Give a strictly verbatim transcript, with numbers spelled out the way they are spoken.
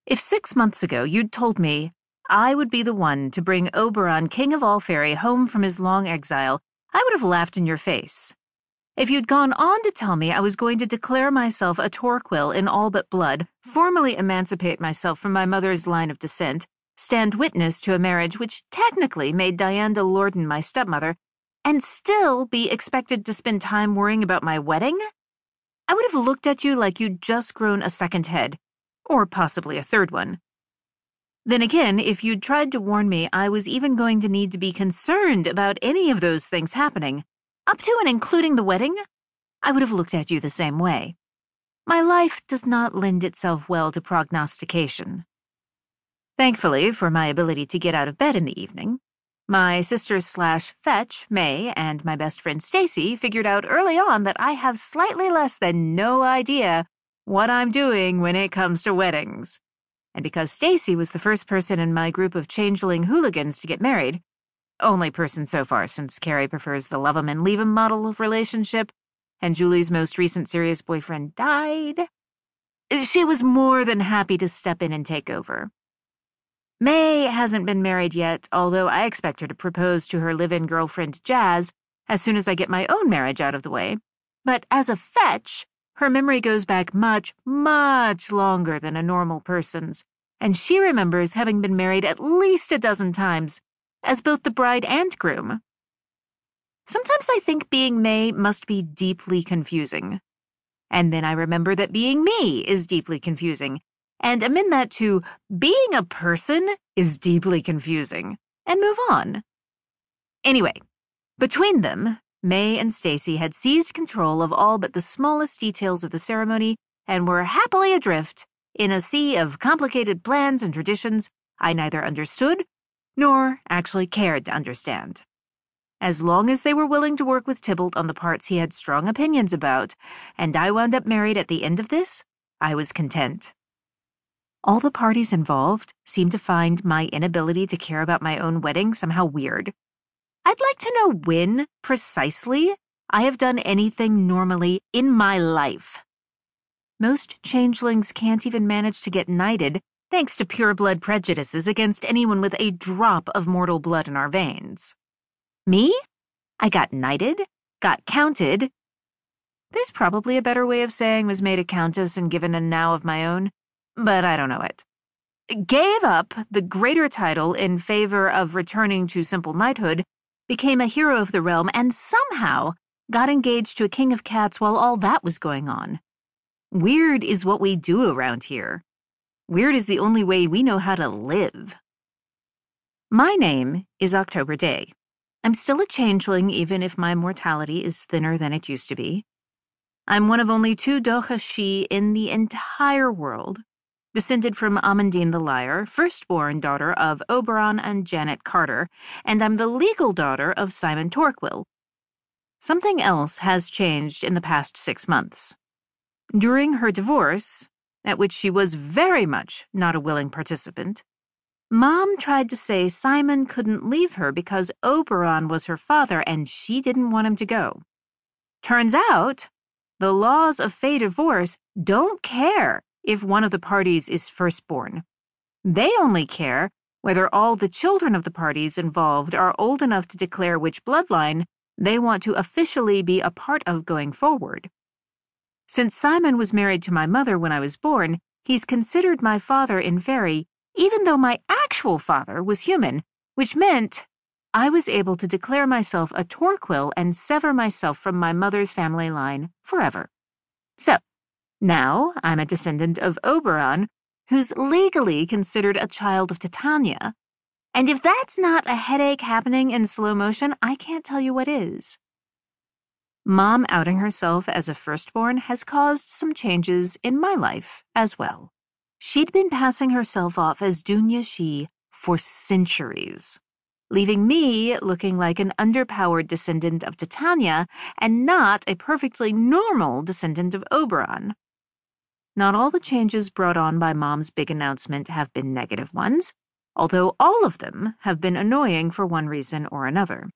If six months ago you'd told me I would be the one to bring Oberon, king of all fairy, home from his long exile, I would have laughed in your face. If you'd gone on to tell me I was going to declare myself a Torquil in all but blood, formally emancipate myself from my mother's line of descent, stand witness to a marriage which technically made Diane de Lorden my stepmother, and still be expected to spend time worrying about my wedding, I would have looked at you like you'd just grown a second head, or possibly a third one. Then again, if you'd tried to warn me I was even going to need to be concerned about any of those things happening, up to and including the wedding, I would have looked at you the same way. My life does not lend itself well to prognostication. Thankfully, for my ability to get out of bed in the evening, my sister slash fetch, May, and my best friend Stacy figured out early on that I have slightly less than no idea what I'm doing when it comes to weddings. And because Stacy was the first person in my group of changeling hooligans to get married, only person so far since Carrie prefers the love 'em and leave 'em model of relationship, and Julie's most recent serious boyfriend died, she was more than happy to step in and take over. May hasn't been married yet, although I expect her to propose to her live-in girlfriend Jazz as soon as I get my own marriage out of the way, but as a fetch, her memory goes back much, much longer than a normal person's, and she remembers having been married at least a dozen times, as both the bride and groom. Sometimes I think being May must be deeply confusing. And then I remember that being me is deeply confusing, and amend that to being a person is deeply confusing, and move on. Anyway, between them, May and Stacy had seized control of all but the smallest details of the ceremony and were happily adrift in a sea of complicated plans and traditions I neither understood nor actually cared to understand. As long as they were willing to work with Tybalt on the parts he had strong opinions about, and I wound up married at the end of this, I was content. All the parties involved seemed to find my inability to care about my own wedding somehow weird. I'd like to know when, precisely, I have done anything normally in my life. Most changelings can't even manage to get knighted, thanks to pure-blood prejudices against anyone with a drop of mortal blood in our veins. Me? I got knighted, got counted. There's probably a better way of saying was made a countess and given a now of my own, but I don't know it. Gave up the greater title in favor of returning to simple knighthood, became a hero of the realm, and somehow got engaged to a king of cats while all that was going on. Weird is what we do around here. Weird is the only way we know how to live. My name is October Day. I'm still a changeling even if my mortality is thinner than it used to be. I'm one of only two Dohashi in the entire world, descended from Amandine the Liar, firstborn daughter of Oberon and Janet Carter, and I'm the legal daughter of Simon Torquil. Something else has changed in the past six months. During her divorce, at which she was very much not a willing participant, Mom tried to say Simon couldn't leave her because Oberon was her father and she didn't want him to go. Turns out, the laws of fey divorce don't care if one of the parties is firstborn. They only care whether all the children of the parties involved are old enough to declare which bloodline they want to officially be a part of going forward. Since Simon was married to my mother when I was born, he's considered my father in fairy, even though my actual father was human, which meant I was able to declare myself a Torquil and sever myself from my mother's family line forever. So, now I'm a descendant of Oberon, who's legally considered a child of Titania, and if that's not a headache happening in slow motion, I can't tell you what is. Mom outing herself as a firstborn has caused some changes in my life as well. She'd been passing herself off as Dunya Shi for centuries, leaving me looking like an underpowered descendant of Titania and not a perfectly normal descendant of Oberon. Not all the changes brought on by Mom's big announcement have been negative ones, although all of them have been annoying for one reason or another.